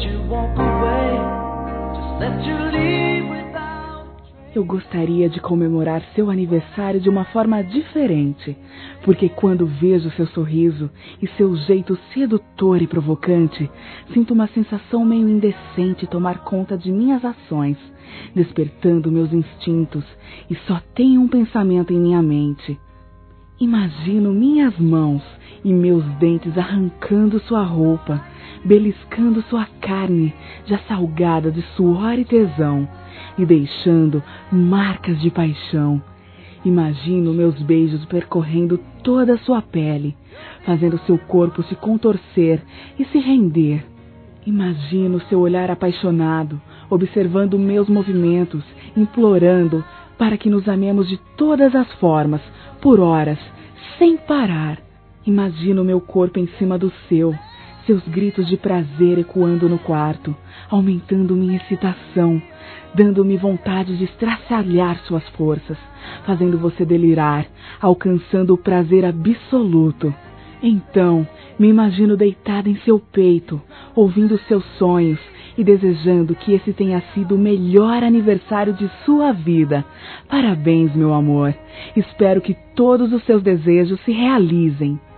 Eu gostaria de comemorar seu aniversário de uma forma diferente, porque quando vejo seu sorriso e seu jeito sedutor e provocante, sinto uma sensação meio indecente tomar conta de minhas ações, despertando meus instintos, e só tenho um pensamento em minha mente. Imagino minhas mãos e meus dentes arrancando sua roupa, beliscando sua carne já salgada de suor e tesão, e deixando marcas de paixão. Imagino meus beijos percorrendo toda a sua pele, fazendo seu corpo se contorcer e se render. Imagino seu olhar apaixonado, observando meus movimentos, implorando para que nos amemos de todas as formas, por horas, sem parar. Imagino meu corpo em cima do seu, seus gritos de prazer ecoando no quarto, aumentando minha excitação, dando-me vontade de estraçalhar suas forças, fazendo você delirar, alcançando o prazer absoluto. Então, me imagino deitada em seu peito, ouvindo seus sonhos e desejando que esse tenha sido o melhor aniversário de sua vida. Parabéns, meu amor. Espero que todos os seus desejos se realizem.